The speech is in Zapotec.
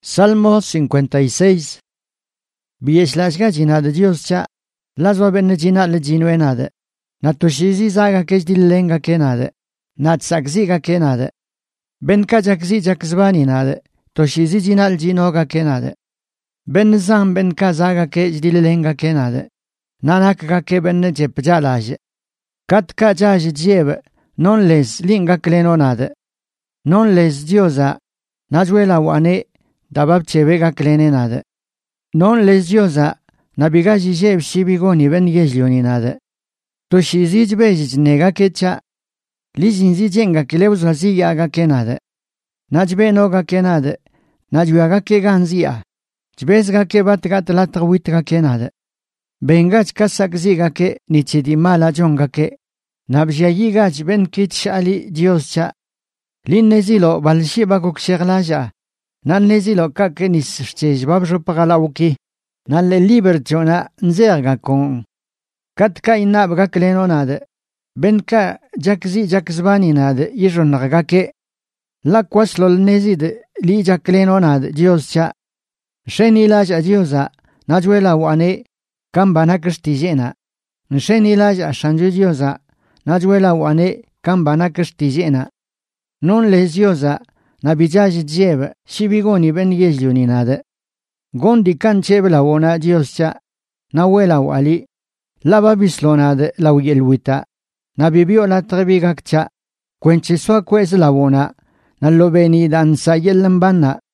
Salmo 56. Bieslashga jinada Dios cha, lazwa ben jinada jinwenade, na tushizi zaga kesdilenga kenade, na tsakziga kenade, ben kajakzi jakzbani nade, toshizi jinal jinoga kenade, ben zam ben kazaga kesdilenga kenade, nanaka ke ben jepjalaje, kat kajaje jebe, non les linga klenonade, non les diosa, najwela wane, dabab chebega klenenade. Non les diosa, nabiga jijeb shibigoni ben yezlioninade. To shizij bejij nega kecha, lizinzi jenga kilebuzla ziyaga kenade. Najbe noga kenade, najwaga ke ganzia, jbezga ke batgat latawitga kenade. Bengach kasak ziga ke nichidimala jonga ke, nabjayigach ben kitshali dioscha. Linnezilo balshibaguk sheglaja. Nan lezilo kake nischtej babjopagalaouki, nan le libertiona nzerga kon. Katka inabga klenonade, benka jakzi jakzbaninade yijonnagake, la kwaslol nezide li jaklenonade dioscha. Shenilaj a diosa, najwela wane, kambana kristijena. Shenilaj a shanju diosa, najwela wane, kambana kristijena. Non les diosa, nabijaji jebe, shibigoni ben yezluninade. Gondi kan chebela wona dioscha, nawela wali, laba bislonade la yelwita, nabibio la trebigakcha, quenchiswa kwez la wona, nallobeni dansa yellambana,